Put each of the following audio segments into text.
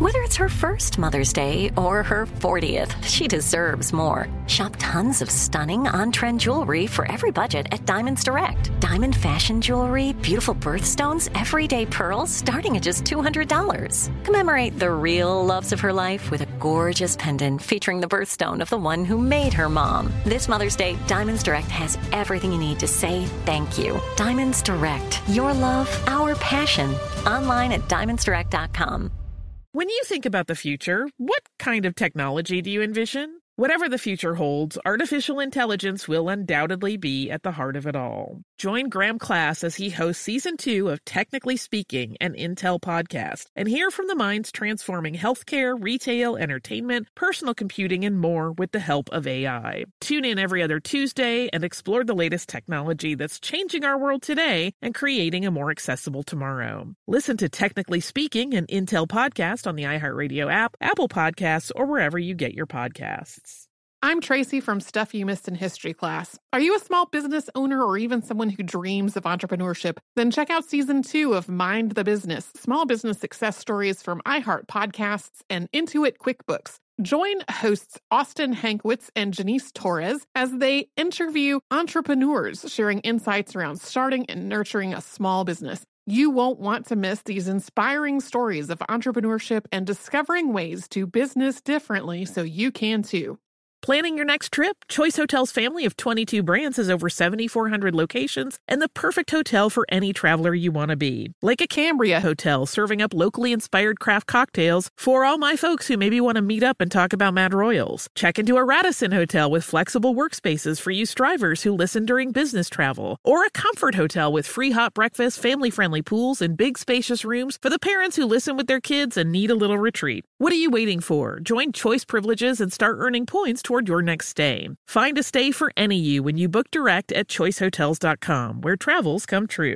Whether it's her first Mother's Day or her 40th, she deserves more. Shop tons of stunning on-trend jewelry for every budget at Diamonds Direct. Diamond fashion jewelry, beautiful birthstones, everyday pearls starting at just $200. Commemorate the real loves of her life with a gorgeous pendant featuring the birthstone of the one who made her mom. This Mother's Day, Diamonds Direct has everything you need to say thank you. Diamonds Direct. Your love, our passion. Online at diamondsdirect.com. When you think about the future, what kind of technology do you envision? Whatever the future holds, artificial intelligence will undoubtedly be at the heart of it all. Join Graham Class as he hosts Season 2 of Technically Speaking, an Intel podcast, and hear from the minds transforming healthcare, retail, entertainment, personal computing, and more with the help of AI. Tune in every other Tuesday and explore the latest technology that's changing our world today and creating a more accessible tomorrow. Listen to Technically Speaking, an Intel podcast on the iHeartRadio app, Apple Podcasts, or wherever you get your podcasts. I'm Tracy from Stuff You Missed in History class. Are you a small business owner or even someone who dreams of entrepreneurship? Then check out Season 2 of Mind the Business, small business success stories from iHeart Podcasts and Intuit QuickBooks. Join hosts Austin Hankwitz and Janice Torres as they interview entrepreneurs sharing insights around starting and nurturing a small business. You won't want to miss these inspiring stories of entrepreneurship and discovering ways to business differently so you can too. Planning your next trip? Choice Hotels' family of 22 brands has over 7,400 locations and the perfect hotel for any traveler you want to be. Like a Cambria Hotel, serving up locally inspired craft cocktails for all my folks who maybe want to meet up and talk about Mad Royals. Check into a Radisson Hotel with flexible workspaces for you strivers who listen during business travel. Or a Comfort Hotel with free hot breakfast, family-friendly pools, and big spacious rooms for the parents who listen with their kids and need a little retreat. What are you waiting for? Join Choice Privileges and start earning points toward your next stay. Find a stay for any you when you book direct at choicehotels.com, where travels come true.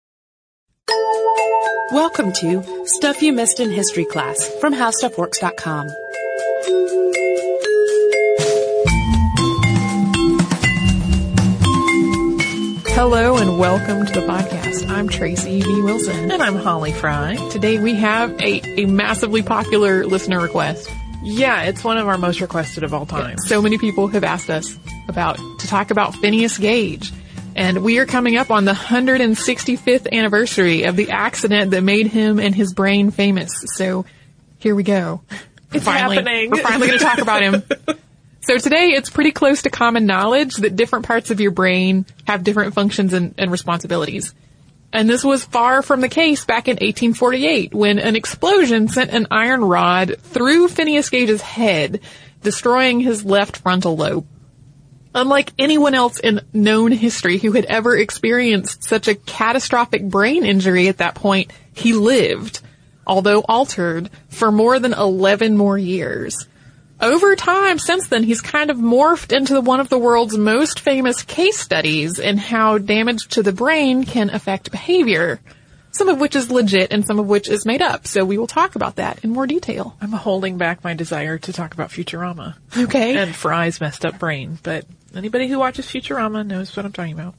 Welcome to Stuff You Missed in History class from HowStuffWorks.com. Hello and welcome to the podcast. I'm Tracy V. Wilson. And I'm Holly Fry. Today we have a massively popular listener request. Yeah, it's one of our most requested of all time. Yeah, so many people have asked us to talk about Phineas Gage. And we are coming up on the 165th anniversary of the accident that made him and his brain famous. So here we go. It's happening. We're finally going to talk about him. So today it's pretty close to common knowledge that different parts of your brain have different functions and responsibilities. And this was far from the case back in 1848 when an explosion sent an iron rod through Phineas Gage's head, destroying his left frontal lobe. Unlike anyone else in known history who had ever experienced such a catastrophic brain injury at that point, he lived, although altered, for more than 11 more years. Over time, since then, he's kind of morphed into one of the world's most famous case studies in how damage to the brain can affect behavior, some of which is legit and some of which is made up. So we will talk about that in more detail. I'm holding back my desire to talk about Futurama. Okay. And Fry's messed up brain, but anybody who watches Futurama knows what I'm talking about.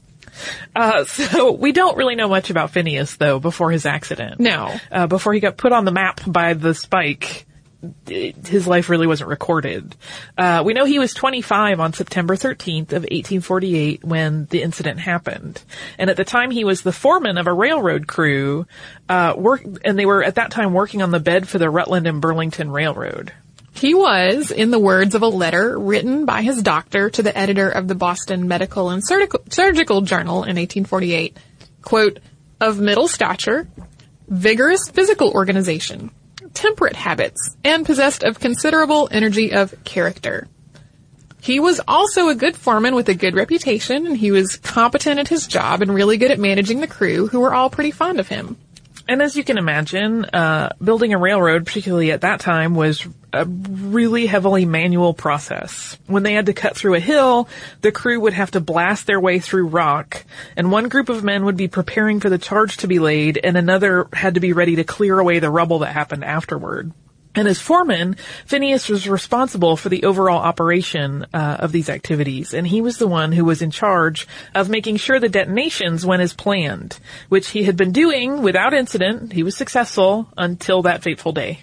So we don't really know much about Phineas, though, before his accident. No. Before he got put on the map by the spike, his life really wasn't recorded. We know he was 25 on September 13th of 1848 when the incident happened. And at the time he was the foreman of a railroad crew, and they were at that time working on the bed for the Rutland and Burlington Railroad. He was, in the words of a letter written by his doctor to the editor of the Boston Medical and Surgical Journal in 1848, quote, of middle stature, vigorous physical organization, temperate habits, and possessed of considerable energy of character. He was also a good foreman with a good reputation, and he was competent at his job and really good at managing the crew, who were all pretty fond of him. And as you can imagine, building a railroad, particularly at that time, was a really heavily manual process. When they had to cut through a hill, the crew would have to blast their way through rock, and one group of men would be preparing for the charge to be laid, and another had to be ready to clear away the rubble that happened afterward. And as foreman, Phineas was responsible for the overall operation of these activities, and he was the one who was in charge of making sure the detonations went as planned, which he had been doing without incident. He was successful until that fateful day.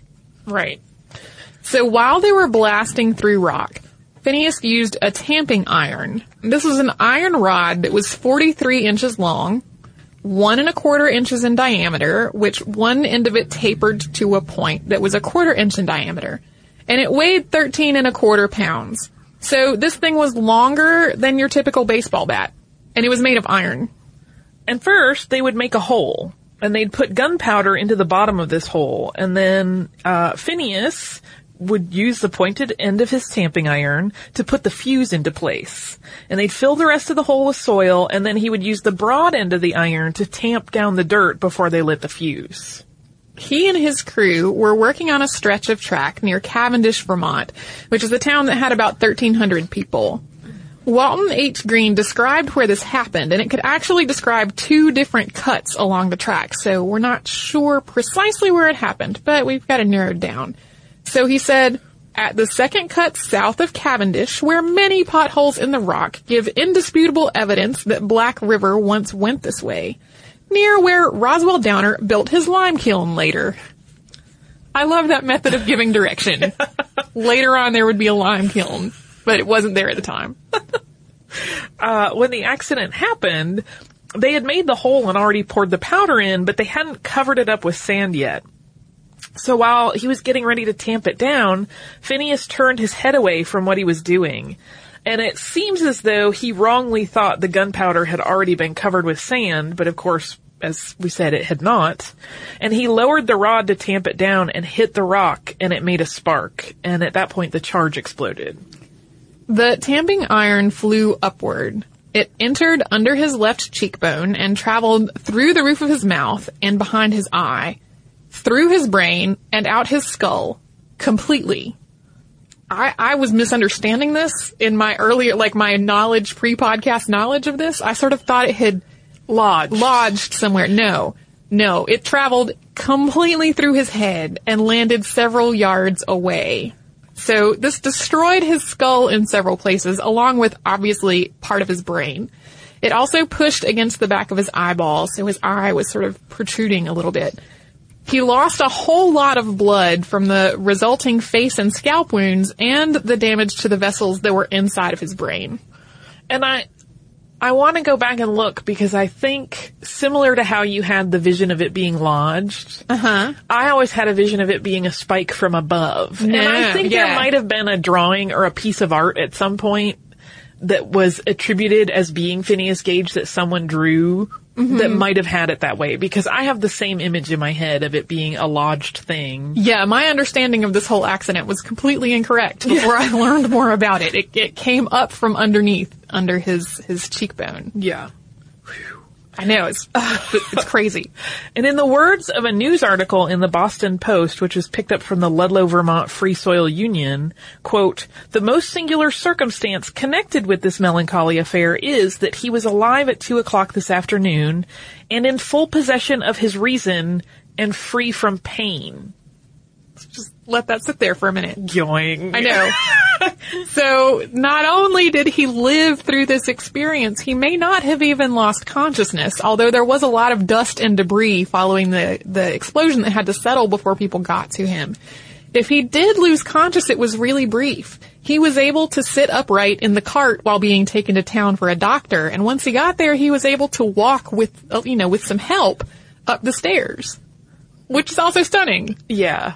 Right. So while they were blasting through rock, Phineas used a tamping iron. This was an iron rod that was 43 inches long, 1 1/4 inches in diameter, which one end of it tapered to a point that was 1/4 inch in diameter. And it weighed 13 1/4 pounds. So this thing was longer than your typical baseball bat. And it was made of iron. And first, they would make a hole. And they'd put gunpowder into the bottom of this hole. And then Phineas would use the pointed end of his tamping iron to put the fuse into place. And they'd fill the rest of the hole with soil, and then he would use the broad end of the iron to tamp down the dirt before they lit the fuse. He and his crew were working on a stretch of track near Cavendish, Vermont, which is a town that had about 1,300 people. Walton H. Green described where this happened, and it could actually describe 2 different cuts along the track, so we're not sure precisely where it happened, but we've got it narrowed down. So he said, at the second cut south of Cavendish, where many potholes in the rock give indisputable evidence that Black River once went this way, near where Roswell Downer built his lime kiln later. I love that method of giving direction. Later on there would be a lime kiln, but it wasn't there at the time. When the accident happened, they had made the hole and already poured the powder in, but they hadn't covered it up with sand yet. So while he was getting ready to tamp it down, Phineas turned his head away from what he was doing. And it seems as though he wrongly thought the gunpowder had already been covered with sand, but of course, as we said, it had not. And he lowered the rod to tamp it down and hit the rock, and it made a spark. And at that point, the charge exploded. The tamping iron flew upward. It entered under his left cheekbone and traveled through the roof of his mouth and behind his eye, through his brain, and out his skull. Completely. I was misunderstanding this in my earlier, my knowledge, pre-podcast knowledge of this. I sort of thought it had lodged somewhere. No. It traveled completely through his head and landed several yards away. So this destroyed his skull in several places, along with, obviously, part of his brain. It also pushed against the back of his eyeball, so his eye was sort of protruding a little bit. He lost a whole lot of blood from the resulting face and scalp wounds and the damage to the vessels that were inside of his brain. And I want to go back and look because I think similar to how you had the vision of it being lodged, I always had a vision of it being a spike from above. And I think there might have been a drawing or a piece of art at some point that was attributed as being Phineas Gage that someone drew that might have had it that way, because I have the same image in my head of it being a lodged thing. Yeah, my understanding of this whole accident was completely incorrect before I learned more about it. It came up from underneath, under his cheekbone. Yeah. I know, it's crazy. And in the words of a news article in the Boston Post, which was picked up from the Ludlow, Vermont Free Soil Union, quote, "The most singular circumstance connected with this melancholy affair is that he was alive at 2:00 this afternoon and in full possession of his reason and free from pain." Just let that sit there for a minute. Yoing. I know. So, not only did he live through this experience, he may not have even lost consciousness, although there was a lot of dust and debris following the explosion that had to settle before people got to him. If he did lose consciousness, it was really brief. He was able to sit upright in the cart while being taken to town for a doctor, and once he got there, he was able to walk with some help up the stairs, which is also stunning. Yeah.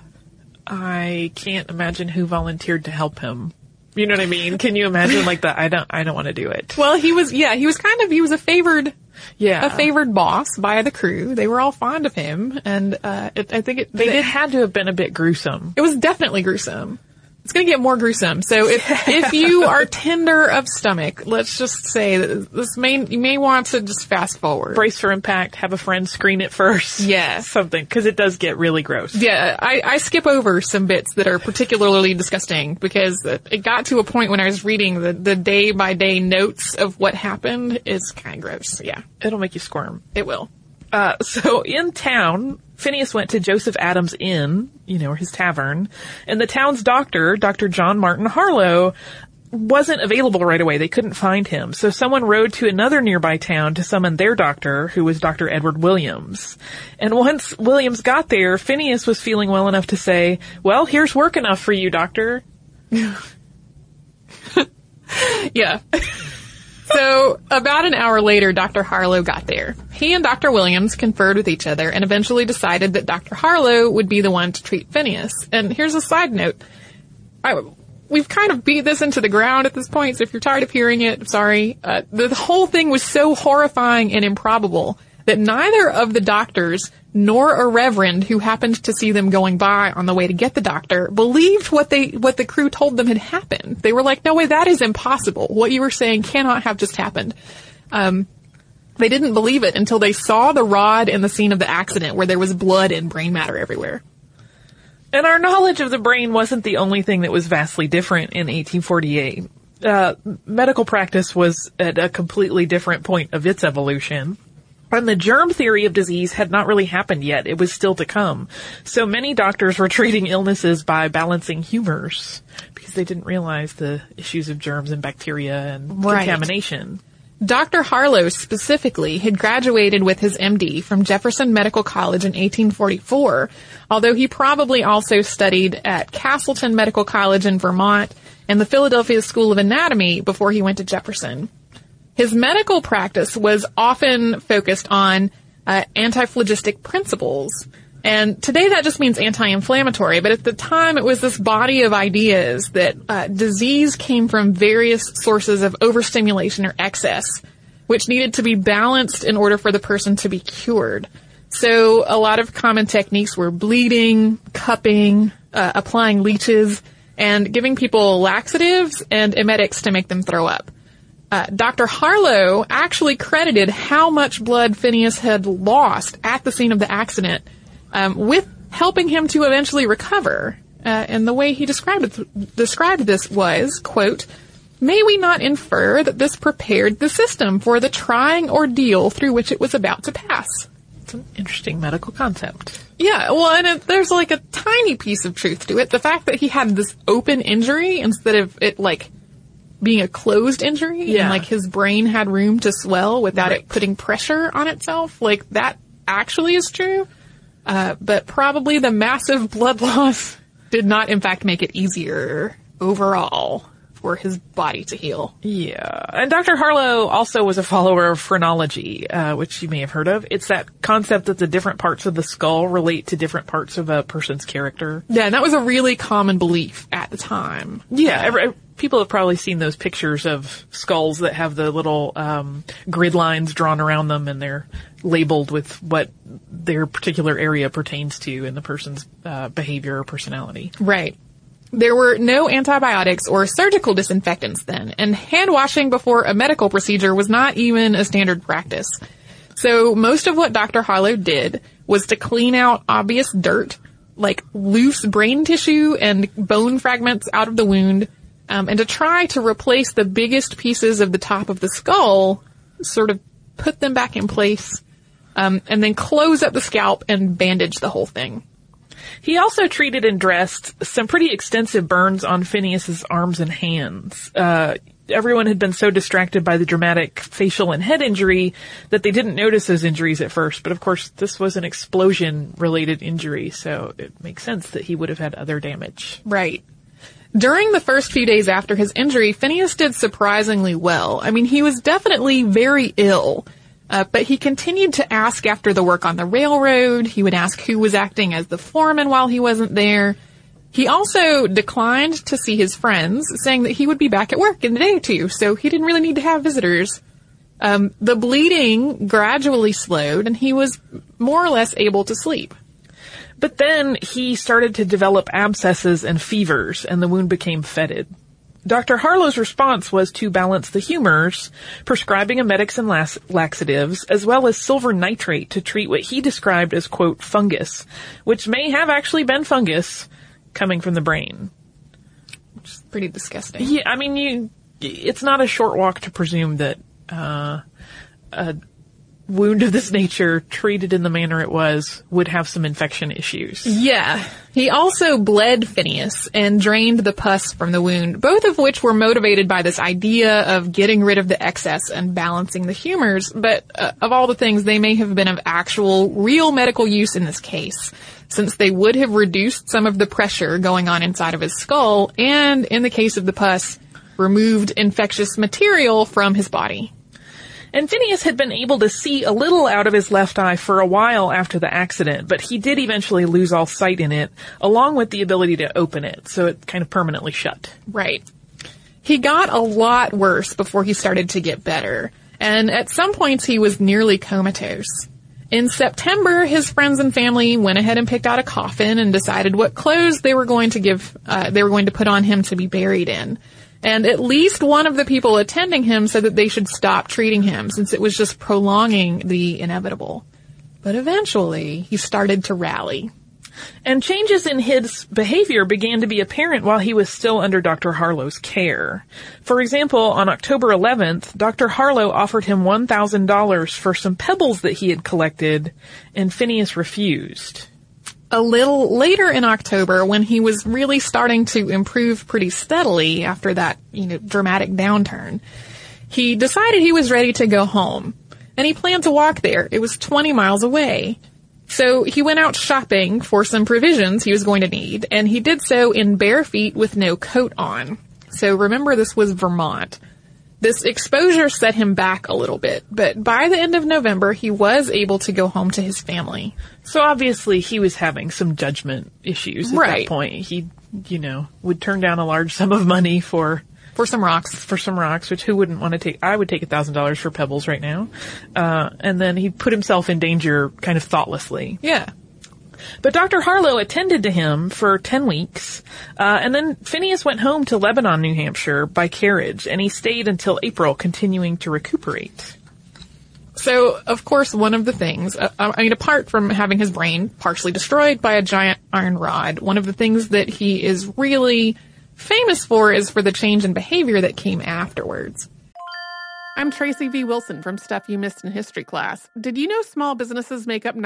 I can't imagine who volunteered to help him. You know what I mean? Can you imagine I don't want to do it. Well, he was a favored boss by the crew. They were all fond of him, and I think it had to have been a bit gruesome. It was definitely gruesome. It's going to get more gruesome. So if you are tender of stomach, let's just say that you may want to just fast forward. Brace for impact. Have a friend screen it first. Yeah. Something, because it does get really gross. Yeah, I skip over some bits that are particularly disgusting because it got to a point when I was reading the day-by-day notes of what happened. It's kind of gross. Yeah. It'll make you squirm. It will. So in town, Phineas went to Joseph Adams' Inn, or his tavern, and the town's doctor, Dr. John Martin Harlow, wasn't available right away. They couldn't find him. So someone rode to another nearby town to summon their doctor, who was Dr. Edward Williams. And once Williams got there, Phineas was feeling well enough to say, "Well, here's work enough for you, doctor." Yeah. So about an hour later, Dr. Harlow got there. He and Dr. Williams conferred with each other and eventually decided that Dr. Harlow would be the one to treat Phineas. And here's a side note. We've kind of beat this into the ground at this point, so if you're tired of hearing it, I'm sorry. The whole thing was so horrifying and improbable that neither of the doctors nor a reverend who happened to see them going by on the way to get the doctor believed what the crew told them had happened. They were like, "No way, that is impossible. What you were saying cannot have just happened." They didn't believe it until they saw the rod in the scene of the accident where there was blood and brain matter everywhere. And our knowledge of the brain wasn't the only thing that was vastly different in 1848. Medical practice was at a completely different point of its evolution. And the germ theory of disease had not really happened yet. It was still to come. So many doctors were treating illnesses by balancing humors because they didn't realize the issues of germs and bacteria and contamination. Dr. Harlow specifically had graduated with his MD from Jefferson Medical College in 1844, although he probably also studied at Castleton Medical College in Vermont and the Philadelphia School of Anatomy before he went to Jefferson. His medical practice was often focused on antiphlogistic principles. And today that just means anti-inflammatory, but at the time it was this body of ideas that disease came from various sources of overstimulation or excess, which needed to be balanced in order for the person to be cured. So a lot of common techniques were bleeding, cupping, applying leeches, and giving people laxatives and emetics to make them throw up. Dr. Harlow actually credited how much blood Phineas had lost at the scene of the accident with helping him to eventually recover. And the way he described this was, quote, "May we not infer that this prepared the system for the trying ordeal through which it was about to pass?" It's an interesting medical concept. Yeah, well, and there's like a tiny piece of truth to it. The fact that he had this open injury instead of it, like, being a closed injury, and like his brain had room to swell without it putting pressure on itself, like that actually is true. But probably the massive blood loss did not in fact make it easier overall for his body to heal. Yeah. And Dr. Harlow also was a follower of phrenology, which you may have heard of. It's that concept that the different parts of the skull relate to different parts of a person's character. Yeah, and that was a really common belief at the time. Yeah, people have probably seen those pictures of skulls that have the little grid lines drawn around them, and they're labeled with what their particular area pertains to in the person's behavior or personality. Right. There were no antibiotics or surgical disinfectants then, and hand washing before a medical procedure was not even a standard practice. So most of what Dr. Harlow did was to clean out obvious dirt, like loose brain tissue and bone fragments out of the wound, and to try to replace the biggest pieces of the top of the skull, sort of put them back in place, and then close up the scalp and bandage the whole thing. He also treated and dressed some pretty extensive burns on Phineas's arms and hands. Everyone had been so distracted by the dramatic facial and head injury that they didn't notice those injuries at first. But of course, this was an explosion-related injury, so it makes sense that he would have had other damage. Right. During the first few days after his injury, Phineas did surprisingly well. I mean, he was definitely very ill. But he continued to ask after the work on the railroad. He would ask who was acting as the foreman while he wasn't there. He also declined to see his friends, saying that he would be back at work in a day or two, so he didn't really need to have visitors. The bleeding gradually slowed, and he was more or less able to sleep. But then he started to develop abscesses and fevers, and the wound became fetid. Dr. Harlow's response was to balance the humors, prescribing emetics and laxatives, as well as silver nitrate to treat what he described as, quote, fungus, which may have actually been fungus coming from the brain. Which is pretty disgusting. Yeah, I mean, it's not a short walk to presume that a wound of this nature, treated in the manner it was, would have some infection issues. Yeah. He also bled Phineas and drained the pus from the wound, both of which were motivated by this idea of getting rid of the excess and balancing the humors. But of all the things, they may have been of actual, real medical use in this case, since they would have reduced some of the pressure going on inside of his skull and, in the case of the pus, removed infectious material from his body. And Phineas had been able to see a little out of his left eye for a while after the accident, but he did eventually lose all sight in it, along with the ability to open it, so it kind of permanently shut. Right. He got a lot worse before he started to get better, and at some points he was nearly comatose. In September, his friends and family went ahead and picked out a coffin and decided what clothes they were going to put on him to be buried in. And at least one of the people attending him said that they should stop treating him since it was just prolonging the inevitable. But eventually, he started to rally. And changes in his behavior began to be apparent while he was still under Dr. Harlow's care. For example, on October 11th, Dr. Harlow offered him $1,000 for some pebbles that he had collected, and Phineas refused. A little later in October, when he was really starting to improve pretty steadily after that, dramatic downturn, he decided he was ready to go home. And he planned to walk there. It was 20 miles away. So he went out shopping for some provisions he was going to need, and he did so in bare feet with no coat on. So remember, this was Vermont. This exposure set him back a little bit, but by the end of November, he was able to go home to his family. So obviously he was having some judgment issues at that point. He, would turn down a large sum of money for some rocks. For some rocks, which who wouldn't want to take? I would take $1,000 for pebbles right now. And then he put himself in danger kind of thoughtlessly. Yeah. But Dr. Harlow attended to him for 10 weeks, and then Phineas went home to Lebanon, New Hampshire by carriage, and he stayed until April, continuing to recuperate. So, of course, one of the things, apart from having his brain partially destroyed by a giant iron rod, one of the things that he is really famous for is for the change in behavior that came afterwards. I'm Tracy V. Wilson from Stuff You Missed in History Class. Did you know small businesses make up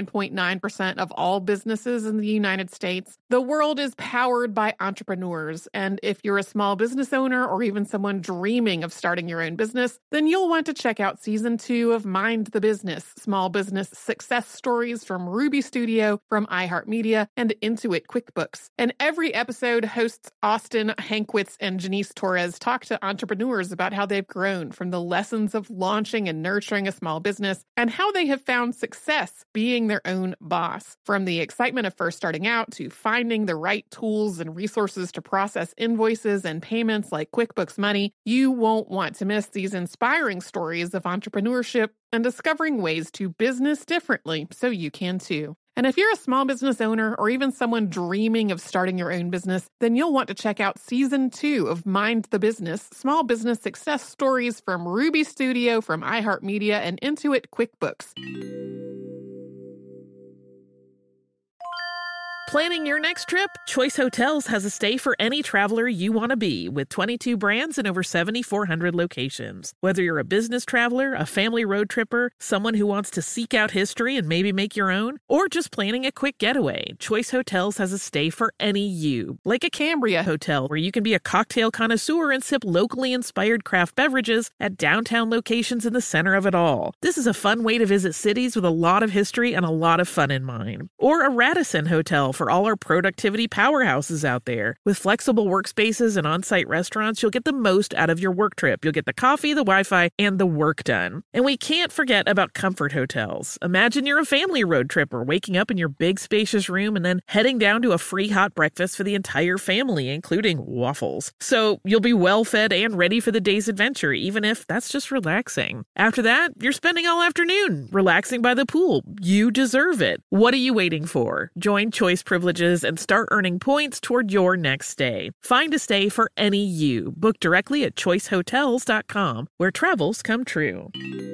99.9% of all businesses in the United States? The world is powered by entrepreneurs, and if you're a small business owner or even someone dreaming of starting your own business, then you'll want to check out Season 2 of Mind the Business, Small Business Success Stories from Ruby Studio, from iHeartMedia, and Intuit QuickBooks. And every episode, hosts Austin Hankwitz and Janice Torres talk to entrepreneurs about how they've grown from the lessons of launching and nurturing a small business and how they have found success being their own boss. From the excitement of first starting out to finding the right tools and resources to process invoices and payments like QuickBooks Money, you won't want to miss these inspiring stories of entrepreneurship and discovering ways to business differently so you can too. And if you're a small business owner or even someone dreaming of starting your own business, then you'll want to check out Season 2 of Mind the Business, Small Business Success Stories from Ruby Studio, from iHeartMedia, and Intuit QuickBooks. Planning your next trip? Choice Hotels has a stay for any traveler you want to be, with 22 brands and over 7,400 locations. Whether you're a business traveler, a family road tripper, someone who wants to seek out history and maybe make your own, or just planning a quick getaway, Choice Hotels has a stay for any you. Like a Cambria Hotel, where you can be a cocktail connoisseur and sip locally inspired craft beverages at downtown locations in the center of it all. This is a fun way to visit cities with a lot of history and a lot of fun in mind. Or a Radisson Hotel for all our productivity powerhouses out there. With flexible workspaces and on-site restaurants, you'll get the most out of your work trip. You'll get the coffee, the Wi-Fi, and the work done. And we can't forget about Comfort Hotels. Imagine you're a family road tripper, waking up in your big spacious room and then heading down to a free hot breakfast for the entire family, including waffles. So you'll be well fed and ready for the day's adventure, even if that's just relaxing. After that, you're spending all afternoon relaxing by the pool. You deserve it. What are you waiting for? Join Choice Privileges and start earning points toward your next stay. Find a stay for any you. Book directly at choicehotels.com, where travels come true.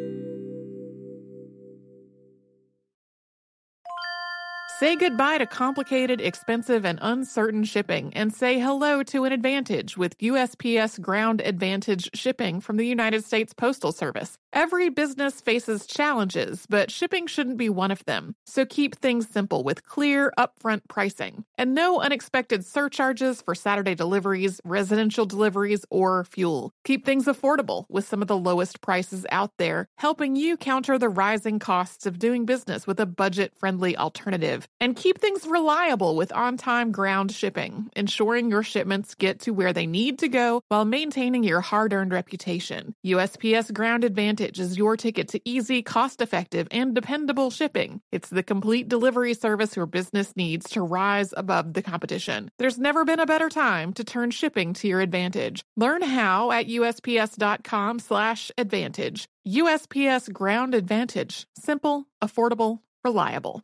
Say goodbye to complicated, expensive, and uncertain shipping, and say hello to an advantage with USPS Ground Advantage shipping from the United States Postal Service. Every business faces challenges, but shipping shouldn't be one of them. So keep things simple with clear, upfront pricing and no unexpected surcharges for Saturday deliveries, residential deliveries, or fuel. Keep things affordable with some of the lowest prices out there, helping you counter the rising costs of doing business with a budget-friendly alternative. And keep things reliable with on-time ground shipping, ensuring your shipments get to where they need to go while maintaining your hard-earned reputation. USPS Ground Advantage is your ticket to easy, cost-effective, and dependable shipping. It's the complete delivery service your business needs to rise above the competition. There's never been a better time to turn shipping to your advantage. Learn how at USPS.com/advantage. USPS Ground Advantage. Simple, affordable, reliable.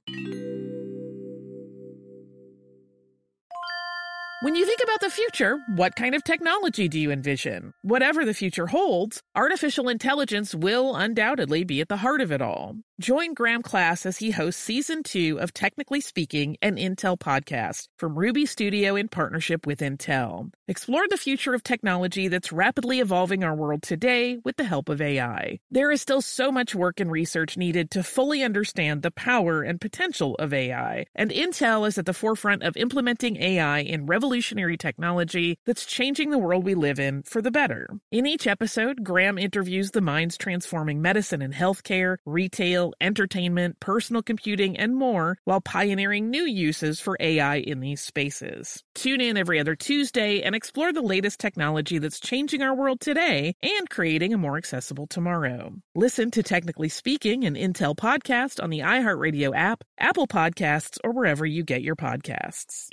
When you think about the future, what kind of technology do you envision? Whatever the future holds, artificial intelligence will undoubtedly be at the heart of it all. Join Graham Class as he hosts Season 2 of Technically Speaking, an Intel podcast from Ruby Studio in partnership with Intel. Explore the future of technology that's rapidly evolving our world today with the help of AI. There is still so much work and research needed to fully understand the power and potential of AI, and Intel is at the forefront of implementing AI in revolutionary technology that's changing the world we live in for the better. In each episode, Graham interviews the minds transforming medicine and healthcare, retail, entertainment, personal computing, and more, while pioneering new uses for AI in these spaces. Tune in every other Tuesday and explore the latest technology that's changing our world today and creating a more accessible tomorrow. Listen to Technically Speaking, an Intel podcast on the iHeartRadio app, Apple Podcasts, or wherever you get your podcasts.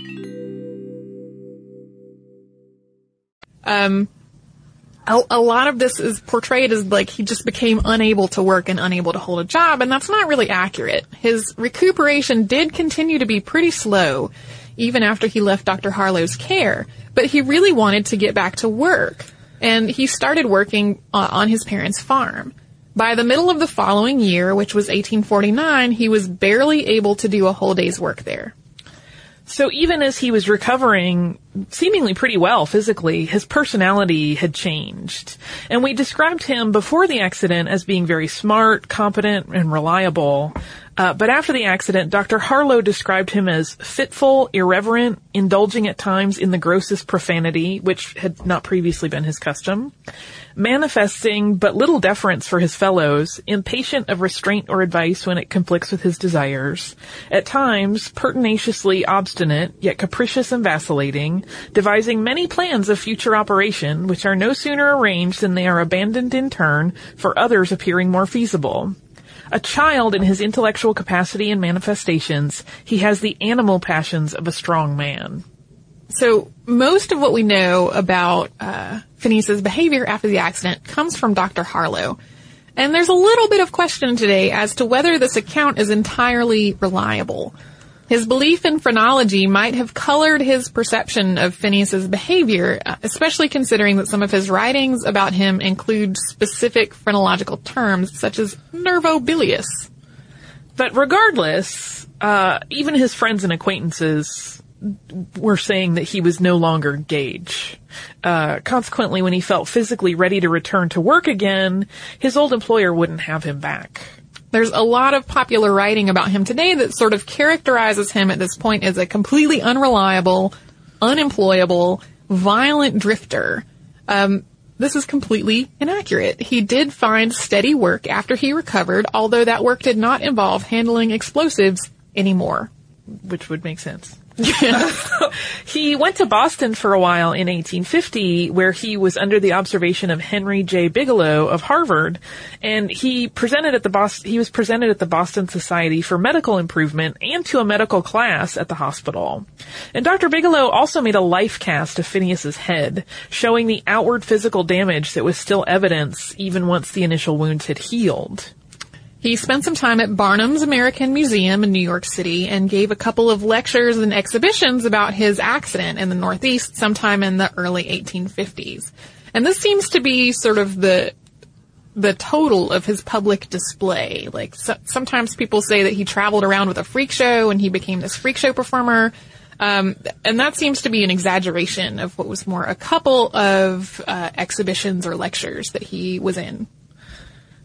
A lot of this is portrayed as like he just became unable to work and unable to hold a job, and that's not really accurate. His recuperation did continue to be pretty slow, even after he left Dr. Harlow's care, but he really wanted to get back to work, and he started working on his parents' farm. By the middle of the following year, which was 1849, he was barely able to do a whole day's work there. So even as he was recovering seemingly pretty well physically, his personality had changed. And we described him before the accident as being very smart, competent, and reliable. But after the accident, Dr. Harlow described him as fitful, irreverent, indulging at times in the grossest profanity, which had not previously been his custom, manifesting but little deference for his fellows, impatient of restraint or advice when it conflicts with his desires, at times pertinaciously obstinate, yet capricious and vacillating, devising many plans of future operation, which are no sooner arranged than they are abandoned in turn for others appearing more feasible. A child in his intellectual capacity and manifestations, he has the animal passions of a strong man. So most of what we know about Phineas's behavior after the accident comes from Dr. Harlow. And there's a little bit of question today as to whether this account is entirely reliable. His belief in phrenology might have colored his perception of Phineas's behavior, especially considering that some of his writings about him include specific phrenological terms such as nervobilious. But regardless, even his friends and acquaintances were saying that he was no longer Gage. Consequently, when he felt physically ready to return to work again, his old employer wouldn't have him back. There's a lot of popular writing about him today that sort of characterizes him at this point as a completely unreliable, unemployable, violent drifter. This is completely inaccurate. He did find steady work after he recovered, although that work did not involve handling explosives anymore. Which would make sense. He went to Boston for a while in 1850, where he was under the observation of Henry J. Bigelow of Harvard, and he was presented at the Boston Society for Medical Improvement and to a medical class at the hospital. And Dr. Bigelow also made a life cast of Phineas's head, showing the outward physical damage that was still evidence even once the initial wounds had healed. He spent some time at Barnum's American Museum in New York City and gave a couple of lectures and exhibitions about his accident in the Northeast sometime in the early 1850s. And this seems to be sort of the total of his public display. Like, sometimes people say that he traveled around with a freak show and he became this freak show performer. And that seems to be an exaggeration of what was more a couple of exhibitions or lectures that he was in.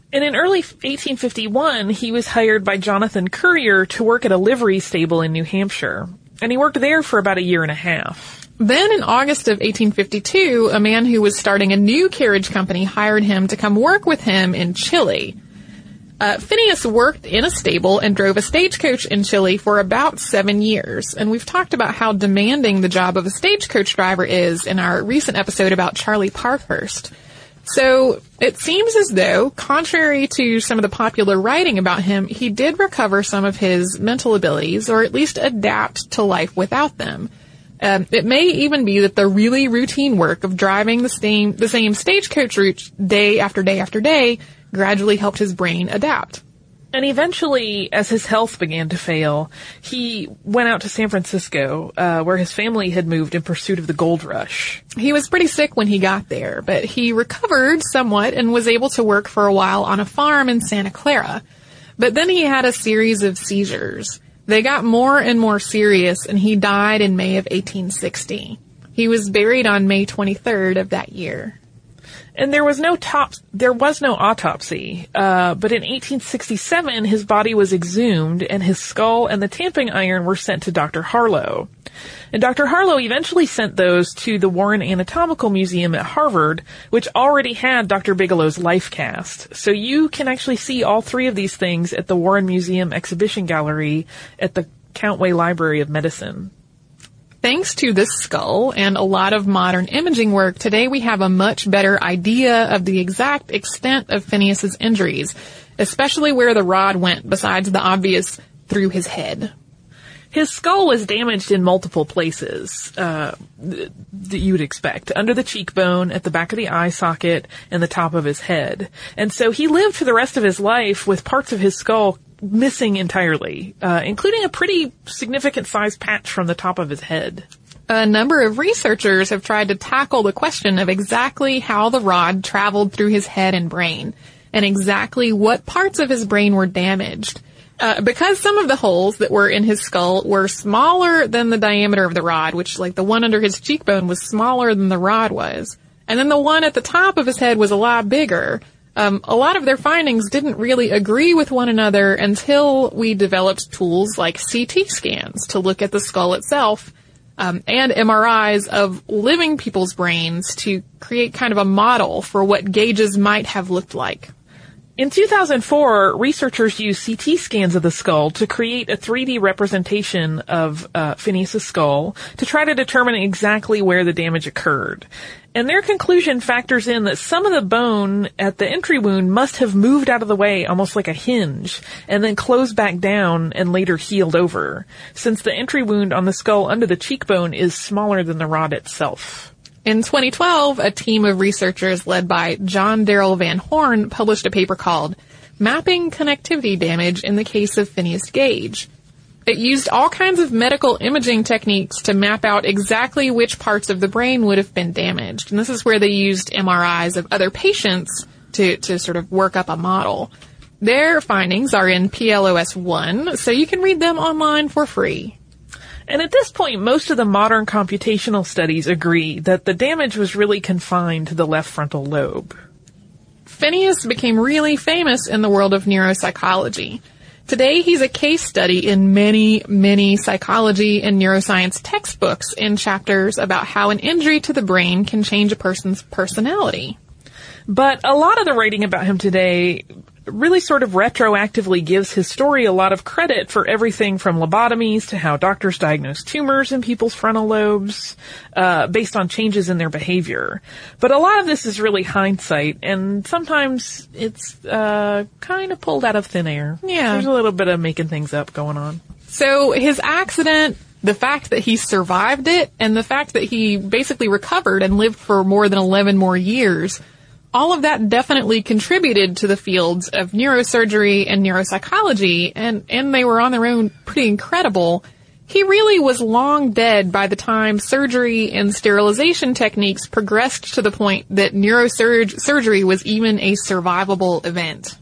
And in early 1851, he was hired by Jonathan Currier to work at a livery stable in New Hampshire. And he worked there for about a year and a half. Then in August of 1852, a man who was starting a new carriage company hired him to come work with him in Chile. Phineas worked in a stable and drove a stagecoach in Chile for about 7 years. And we've talked about how demanding the job of a stagecoach driver is in our recent episode about Charlie Parkhurst. So it seems as though, contrary to some of the popular writing about him, he did recover some of his mental abilities, or at least adapt to life without them. It may even be that the really routine work of driving the same stagecoach route day after day after day gradually helped his brain adapt. And eventually, as his health began to fail, he went out to San Francisco, where his family had moved in pursuit of the gold rush. He was pretty sick when he got there, but he recovered somewhat and was able to work for a while on a farm in Santa Clara. But then he had a series of seizures. They got more and more serious, and he died in May of 1860. He was buried on May 23rd of that year. And there was no autopsy, but in 1867 his body was exhumed and his skull and the tamping iron were sent to Dr. Harlow. And Dr. Harlow eventually sent those to the Warren Anatomical Museum at Harvard, which already had Dr. Bigelow's life cast. So you can actually see all three of these things at the Warren Museum Exhibition Gallery at the Countway Library of Medicine. Thanks to this skull and a lot of modern imaging work, today we have a much better idea of the exact extent of Phineas's injuries, especially where the rod went besides the obvious through his head. His skull was damaged in multiple places that you would expect. Under the cheekbone, at the back of the eye socket, and the top of his head. And so he lived for the rest of his life with parts of his skull missing entirely, including a pretty significant sized patch from the top of his head. A number of researchers have tried to tackle the question of exactly how the rod traveled through his head and brain, and exactly what parts of his brain were damaged. Because some of the holes that were in his skull were smaller than the diameter of the rod, which, like, the one under his cheekbone was smaller than the rod was. And then the one at the top of his head was a lot bigger. A lot of their findings didn't really agree with one another until we developed tools like CT scans to look at the skull itself, and MRIs of living people's brains to create kind of a model for what gauges might have looked like. In 2004, researchers used CT scans of the skull to create a 3D representation of Phineas's skull to try to determine exactly where the damage occurred. And their conclusion factors in that some of the bone at the entry wound must have moved out of the way almost like a hinge, and then closed back down and later healed over, since the entry wound on the skull under the cheekbone is smaller than the rod itself. In 2012, a team of researchers led by John Darrell Van Horn published a paper called Mapping Connectivity Damage in the Case of Phineas Gage. It used all kinds of medical imaging techniques to map out exactly which parts of the brain would have been damaged. And this is where they used MRIs of other patients to sort of work up a model. Their findings are in PLOS 1, so you can read them online for free. And at this point, most of the modern computational studies agree that the damage was really confined to the left frontal lobe. Phineas became really famous in the world of neuropsychology. Today, he's a case study in many, many psychology and neuroscience textbooks in chapters about how an injury to the brain can change a person's personality. But a lot of the writing about him today really sort of retroactively gives his story a lot of credit for everything from lobotomies to how doctors diagnose tumors in people's frontal lobes, based on changes in their behavior. But a lot of this is really hindsight, and sometimes it's kind of pulled out of thin air. Yeah. There's a little bit of making things up going on. So his accident, the fact that he survived it, and the fact that he basically recovered and lived for more than 11 more years, all of that definitely contributed to the fields of neurosurgery and neuropsychology, and they were on their own pretty incredible. He really was long dead by the time surgery and sterilization techniques progressed to the point that neurosurgery was even a survivable event.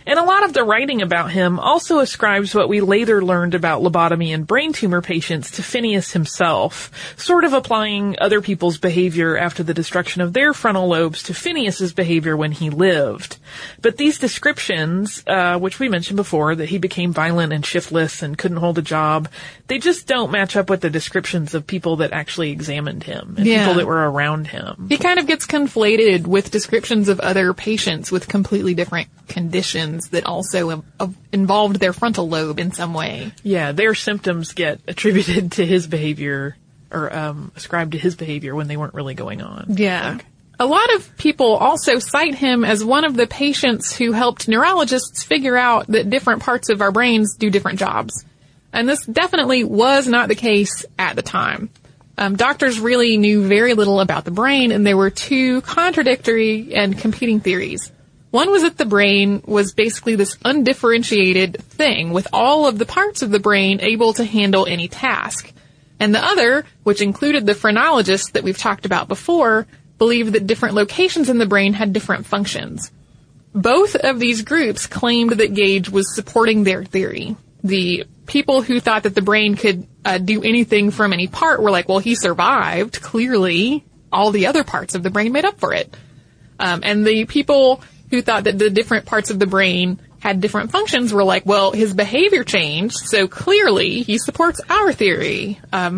And a lot of the writing about him also ascribes what we later learned about lobotomy and brain tumor patients to Phineas himself, sort of applying other people's behavior after the destruction of their frontal lobes to Phineas's behavior when he lived. But these descriptions, which we mentioned before, that he became violent and shiftless and couldn't hold a job, they just don't match up with the descriptions of people that actually examined him and people that were around him. He kind of gets conflated with descriptions of other patients with completely different conditions that also involved their frontal lobe in some way. Yeah, their symptoms get attributed to his behavior or ascribed to his behavior when they weren't really going on. Yeah. A lot of people also cite him as one of the patients who helped neurologists figure out that different parts of our brains do different jobs. And this definitely was not the case at the time. Doctors really knew very little about the brain, and there were two contradictory and competing theories. One was that the brain was basically this undifferentiated thing with all of the parts of the brain able to handle any task. And the other, which included the phrenologists that we've talked about before, believed that different locations in the brain had different functions. Both of these groups claimed that Gage was supporting their theory. The people who thought that the brain could do anything from any part were like, well, he survived. Clearly, all the other parts of the brain made up for it. And the people who thought that the different parts of the brain had different functions were like, well, his behavior changed, so clearly he supports our theory.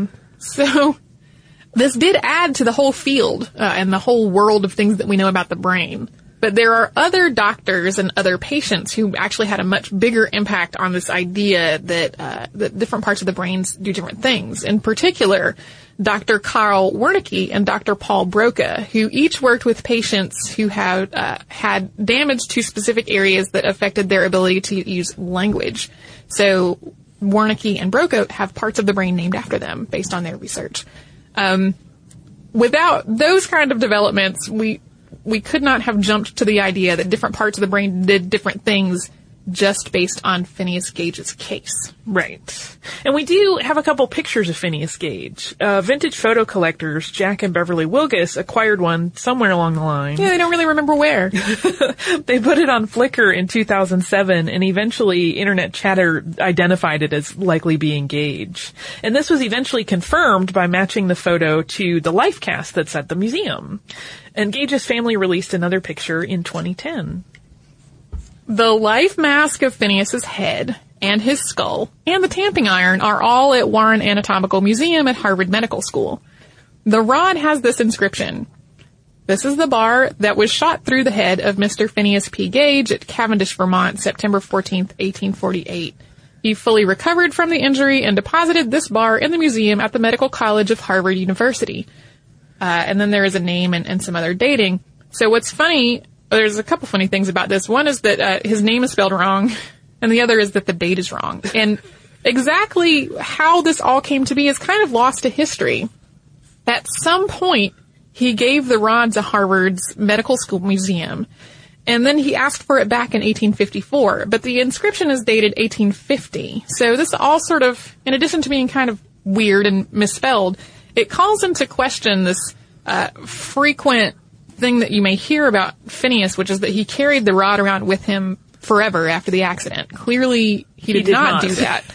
So this did add to the whole field and the whole world of things that we know about the brain. But there are other doctors and other patients who actually had a much bigger impact on this idea that that different parts of the brains do different things. In particular, Dr. Carl Wernicke and Dr. Paul Broca, who each worked with patients who had damage to specific areas that affected their ability to use language. So Wernicke and Broca have parts of the brain named after them based on their research. Without those kind of developments, we could not have jumped to the idea that different parts of the brain did different things just based on Phineas Gage's case. Right. And we do have a couple pictures of Phineas Gage. Vintage photo collectors, Jack and Beverly Wilgus, acquired one somewhere along the line. Yeah, they don't really remember where. They put it on Flickr in 2007, and eventually Internet Chatter identified it as likely being Gage. And this was eventually confirmed by matching the photo to the life cast that's at the museum. And Gage's family released another picture in 2010. The life mask of Phineas's head and his skull and the tamping iron are all at Warren Anatomical Museum at Harvard Medical School. The rod has this inscription: "This is the bar that was shot through the head of Mr. Phineas P. Gage at Cavendish, Vermont, September 14th, 1848. He fully recovered from the injury and deposited this bar in the museum at the Medical College of Harvard University." And then there is a name and some other dating. So what's funny, there's a couple funny things about this. One is that his name is spelled wrong, and the other is that the date is wrong. And exactly how this all came to be is kind of lost to history. At some point, he gave the rod to Harvard's Medical School Museum, and then he asked for it back in 1854, but the inscription is dated 1850. So this all sort of, in addition to being kind of weird and misspelled, it calls into question this frequent thing that you may hear about Phineas, which is that he carried the rod around with him forever after the accident. Clearly, he did not do that.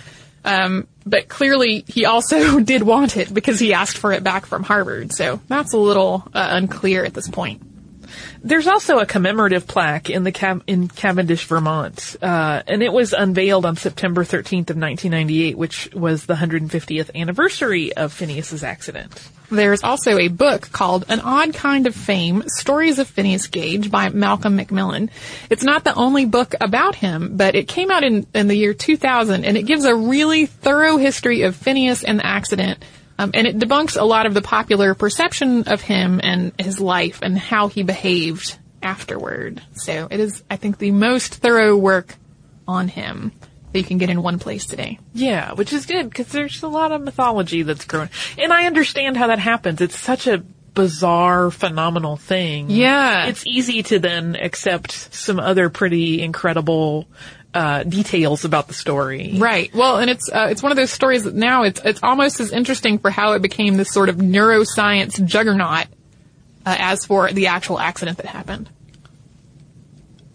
But clearly, he also did want it because he asked for it back from Harvard. So that's a little unclear at this point. There's also a commemorative plaque in Cavendish, Vermont, and it was unveiled on September 13th of 1998, which was the 150th anniversary of Phineas's accident. There's also a book called An Odd Kind of Fame, Stories of Phineas Gage by Malcolm Macmillan. It's not the only book about him, but it came out in the year 2000, and it gives a really thorough history of Phineas and the accident. And it debunks a lot of the popular perception of him and his life and how he behaved afterward. So it is, I think, the most thorough work on him that you can get in one place today. Yeah, which is good because there's a lot of mythology that's growing. And I understand how that happens. It's such a bizarre, phenomenal thing. Yeah. It's easy to then accept some other pretty incredible details about the story. Right. Well, and it's one of those stories that now it's almost as interesting for how it became this sort of neuroscience juggernaut as for the actual accident that happened.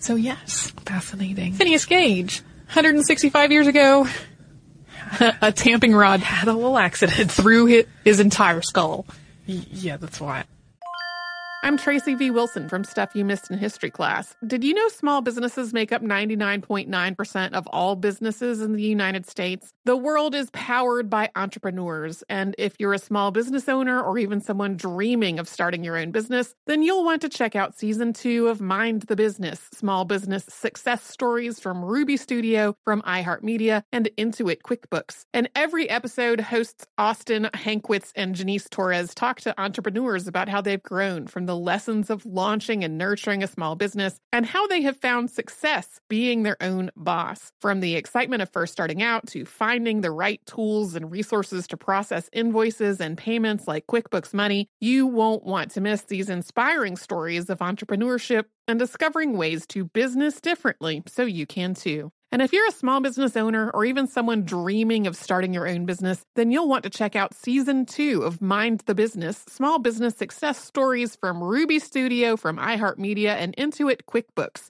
So yes, Fascinating. Phineas Gage, 165 years ago, a tamping rod Had a little accident. through his entire skull. Yeah, that's why. I'm Tracy V. Wilson from Stuff You Missed in History Class. Did you know small businesses make up 99.9% of all businesses in the United States? The world is powered by entrepreneurs, and if you're a small business owner or even someone dreaming of starting your own business, then you'll want to check out Season 2 of Mind the Business, Small Business Success Stories from Ruby Studio, from iHeartMedia, and Intuit QuickBooks. And every episode, hosts Austin Hankwitz and Janice Torres talk to entrepreneurs about how they've grown from the lessons of launching and nurturing a small business and how they have found success being their own boss. From the excitement of first starting out to finding the right tools and resources to process invoices and payments like QuickBooks Money, you won't want to miss these inspiring stories of entrepreneurship and discovering ways to business differently so you can too. And if you're a small business owner or even someone dreaming of starting your own business, then you'll want to check out Season 2 of Mind the Business, Small Business Success Stories from Ruby Studio, from iHeartMedia, and Intuit QuickBooks.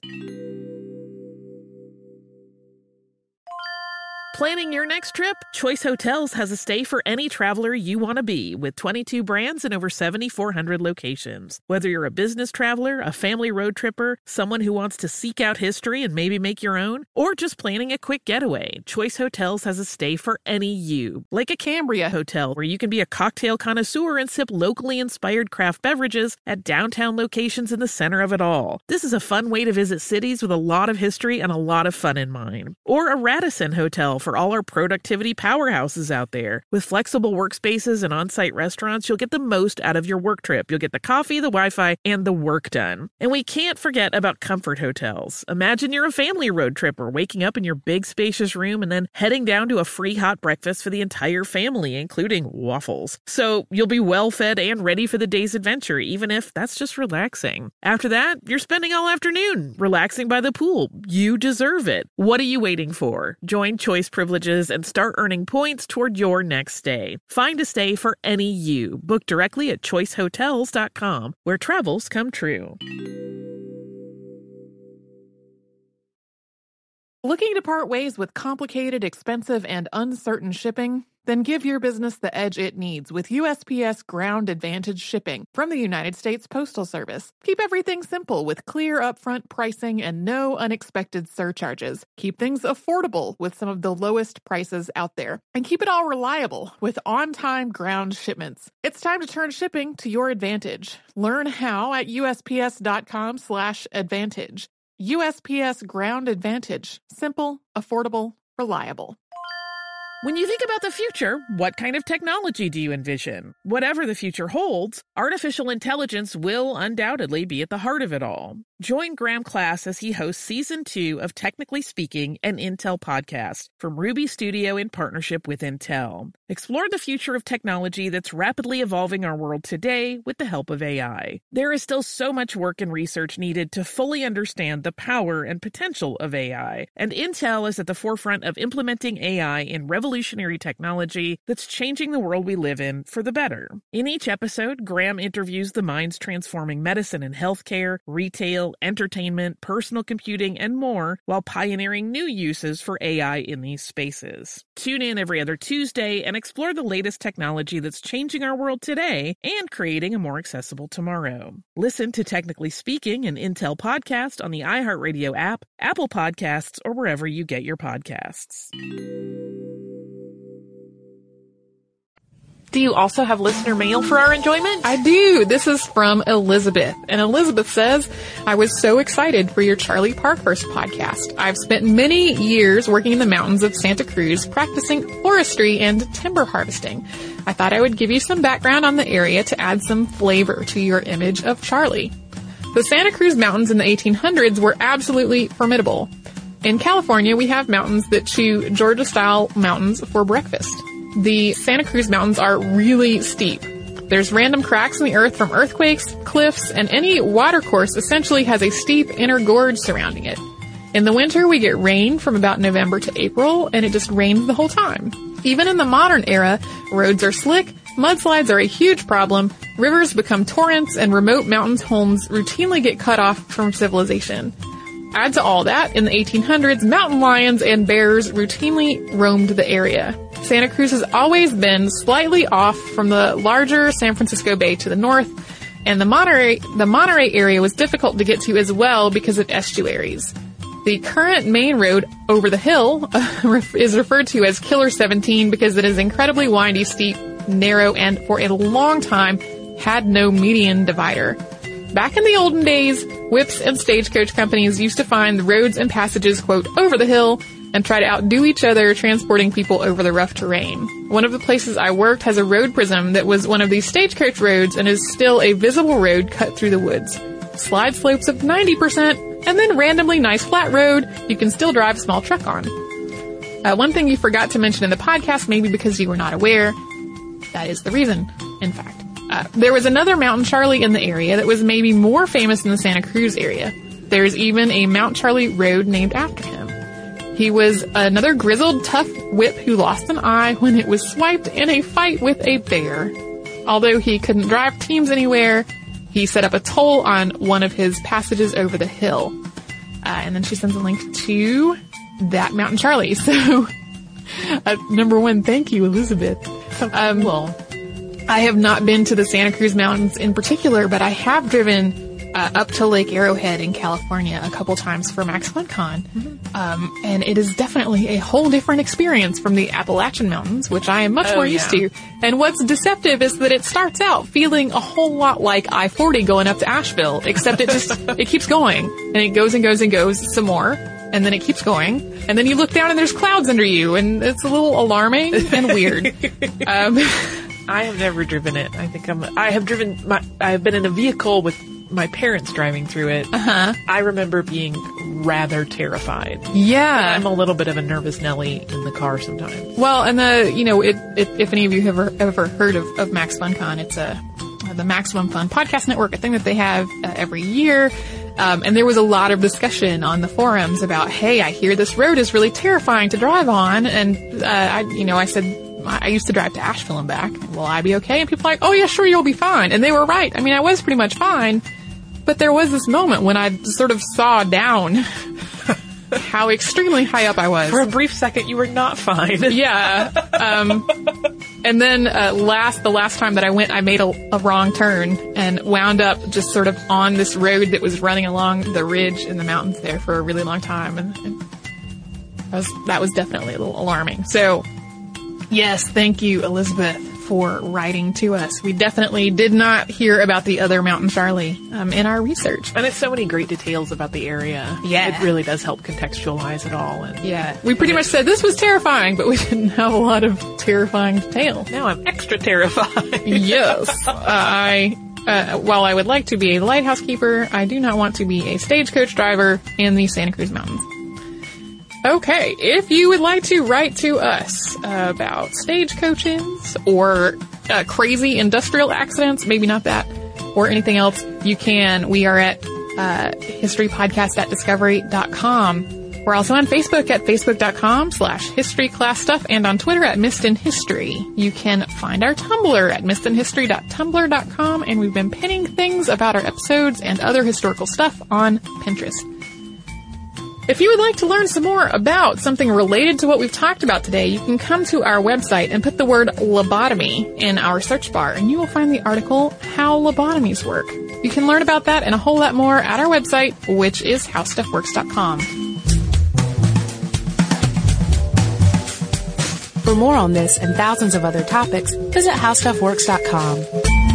Planning your next trip? Choice Hotels has a stay for any traveler you want to be, with 22 brands and over 7,400 locations. Whether you're a business traveler, a family road tripper, someone who wants to seek out history and maybe make your own, or just planning a quick getaway, Choice Hotels has a stay for any you. Like a Cambria Hotel, where you can be a cocktail connoisseur and sip locally inspired craft beverages at downtown locations in the center of it all. This is a fun way to visit cities with a lot of history and a lot of fun in mind. Or a Radisson Hotel for all our productivity powerhouses out there. With flexible workspaces and on-site restaurants, you'll get the most out of your work trip. You'll get the coffee, the Wi-Fi, and the work done. And we can't forget about Comfort Hotels. Imagine you're a family road tripper, waking up in your big spacious room and then heading down to a free hot breakfast for the entire family, including waffles. So you'll be well fed and ready for the day's adventure, even if that's just relaxing. After that, you're spending all afternoon relaxing by the pool. You deserve it. What are you waiting for? Join Choice Privileges and start earning points toward your next stay. Find a stay for any you. Book directly at choicehotels.com, where travels come true. Looking to part ways with complicated, expensive, and uncertain shipping? Then give your business the edge it needs with USPS Ground Advantage shipping from the United States Postal Service. Keep everything simple with clear upfront pricing and no unexpected surcharges. Keep things affordable with some of the lowest prices out there. And keep it all reliable with on-time ground shipments. It's time to turn shipping to your advantage. Learn how at USPS.com/advantage. USPS Ground Advantage. Simple, affordable, reliable. When you think about the future, what kind of technology do you envision? Whatever the future holds, artificial intelligence will undoubtedly be at the heart of it all. Join Graham Class as he hosts Season 2 of Technically Speaking, an Intel podcast from Ruby Studio in partnership with Intel. Explore the future of technology that's rapidly evolving our world today with the help of AI. There is still so much work and research needed to fully understand the power and potential of AI, and Intel is at the forefront of implementing AI in revolutionary technology that's changing the world we live in for the better. In each episode, Graham interviews the minds transforming medicine and healthcare, retail, entertainment, personal computing, and more, while pioneering new uses for AI in these spaces. Tune in every other Tuesday and explore the latest technology that's changing our world today and creating a more accessible tomorrow. Listen to Technically Speaking, an Intel podcast on the iHeartRadio app, Apple Podcasts, or wherever you get your podcasts. Do you also have listener mail For our enjoyment? I do. This is from Elizabeth. And Elizabeth says, I was so excited for your Charlie Parkhurst podcast. I've spent many years working in the mountains of Santa Cruz, practicing forestry and timber harvesting. I thought I would give you some background on the area to add some flavor to your image of Charlie. The Santa Cruz Mountains in the 1800s were absolutely formidable. In California, we have mountains that chew Georgia-style mountains for breakfast. The Santa Cruz Mountains are really steep. There's random cracks in the earth from earthquakes, cliffs, and any watercourse essentially has a steep inner gorge surrounding it. In the winter, we get rain from about November to April, and it just rains the whole time. Even in the modern era, roads are slick, mudslides are a huge problem, rivers become torrents, and remote mountains homes routinely get cut off from civilization. Add to all that, in the 1800s, mountain lions and bears routinely roamed the area. Santa Cruz has always been slightly off from the larger San Francisco Bay to the north, and the Monterey area was difficult to get to as well because of estuaries. The current main road over the hill is referred to as Killer 17 because it is incredibly windy, steep, narrow, and for a long time had no median divider. Back in the olden days, whips and stagecoach companies used to find the roads and passages, quote, over the hill and try to outdo each other transporting people over the rough terrain. One of the places I worked has a road prism that was one of these stagecoach roads and is still a visible road cut through the woods. Slide slopes of 90%, and then randomly nice flat road you can still drive a small truck on. One thing you forgot to mention in the podcast, maybe because you were not aware, that is the reason, in fact. There was another Mountain Charlie in the area that was maybe more famous in the Santa Cruz area. There's even a Mount Charlie road named after him. He was another grizzled, tough whip who lost an eye when it was swiped in a fight with a bear. Although he couldn't drive teams anywhere, he set up a toll on one of his passages over the hill. And then she sends a link to that Mountain Charlie. So, number one, thank you, Elizabeth. So cool. I have not been to the Santa Cruz Mountains in particular, but I have driven up to Lake Arrowhead in California a couple times for Max FunCon. Mm-hmm. And it is definitely a whole different experience from the Appalachian Mountains, which I am much more used to. And what's deceptive is that it starts out feeling a whole lot like I-40 going up to Asheville, except it keeps going. And it goes and goes and goes some more. And then it keeps going. And then you look down and there's clouds under you. And it's a little alarming and weird. I have never driven it. I have been in a vehicle with my parents driving through it. I remember being rather terrified. Yeah. I'm a little bit of a nervous Nelly in the car sometimes. Well, and if any of you have ever heard of Max FunCon, it's the Maximum Fun Podcast Network, a thing that they have every year. And there was a lot of discussion on the forums about, hey, I hear this road is really terrifying to drive on. And, I said, I used to drive to Asheville and back. Will I be okay? And people are like, oh yeah, sure, you'll be fine. And they were right. I mean, I was pretty much fine. But there was this moment when I sort of saw down how extremely high up I was. For a brief second, you were not fine. Yeah. And then the last time that I went, I made a wrong turn and wound up just sort of on this road that was running along the ridge in the mountains there for a really long time. And that was definitely a little alarming. So, yes, thank you, Elizabeth, for writing to us. We definitely did not hear about the other Mountain Charlie in our research. And it's so many great details about the area. Yeah. It really does help contextualize it all. And yeah. We pretty much said this was terrifying, but we didn't have a lot of terrifying detail. Now I'm extra terrified. Yes. While I would like to be a lighthouse keeper, I do not want to be a stagecoach driver in the Santa Cruz Mountains. Okay, if you would like to write to us about stagecoaches or crazy industrial accidents, maybe not that, or anything else, you can. We are at historypodcast@discovery.com. We're also on Facebook at facebook.com/historyclassstuff and on Twitter at missedinhistory. You can find our Tumblr at missedinhistory.tumblr.com, and we've been pinning things about our episodes and other historical stuff on Pinterest. If you would like to learn some more about something related to what we've talked about today, you can come to our website and put the word lobotomy in our search bar, and you will find the article, How Lobotomies Work. You can learn about that and a whole lot more at our website, which is howstuffworks.com. For more on this and thousands of other topics, visit howstuffworks.com.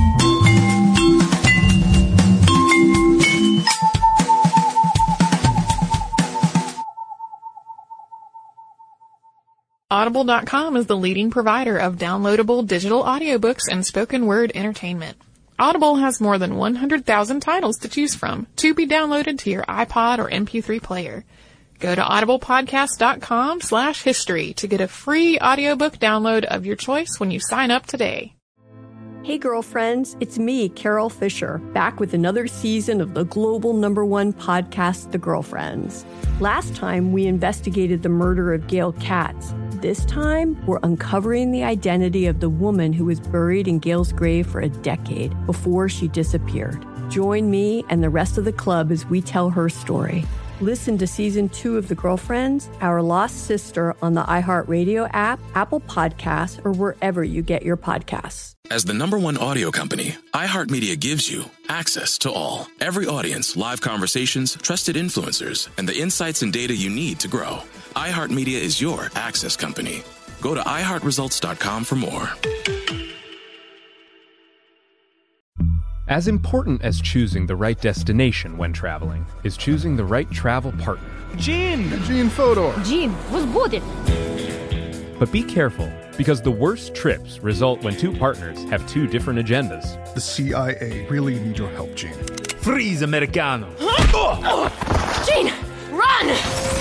Audible.com is the leading provider of downloadable digital audiobooks and spoken word entertainment. Audible has more than 100,000 titles to choose from to be downloaded to your iPod or MP3 player. Go to audiblepodcast.com/history to get a free audiobook download of your choice when you sign up today. Hey girlfriends, it's me, Carol Fisher, back with another season of the global #1 podcast, The Girlfriends. Last time, we investigated the murder of Gail Katz. This time, we're uncovering the identity of the woman who was buried in Gail's grave for a decade before she disappeared. Join me and the rest of the club as we tell her story. Listen to Season 2 of The Girlfriends, Our Lost Sister on the iHeartRadio app, Apple Podcasts, or wherever you get your podcasts. As the #1 audio company, iHeartMedia gives you access to all. Every audience, live conversations, trusted influencers, and the insights and data you need to grow. iHeartMedia is your access company. Go to iHeartResults.com for more. As important as choosing the right destination when traveling is choosing the right travel partner. Gene Fodor. Gene, was good. But be careful, because the worst trips result when two partners have two different agendas. The CIA really need your help, Gene. Freeze, Americano. Gene, run!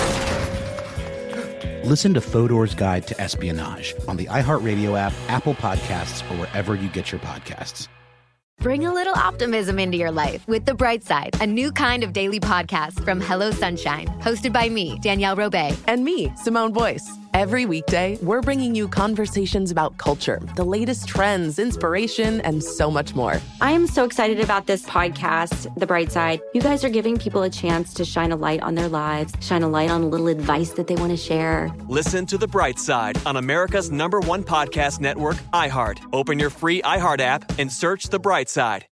Listen to Fodor's Guide to Espionage on the iHeartRadio app, Apple Podcasts, or wherever you get your podcasts. Bring a little optimism into your life with The Bright Side, a new kind of daily podcast from Hello Sunshine, hosted by me, Danielle Robay. And me, Simone Boyce. Every weekday, we're bringing you conversations about culture, the latest trends, inspiration, and so much more. I am so excited about this podcast, The Bright Side. You guys are giving people a chance to shine a light on their lives, shine a light on a little advice that they want to share. Listen to The Bright Side on America's #1 podcast network, iHeart. Open your free iHeart app and search The Bright Side.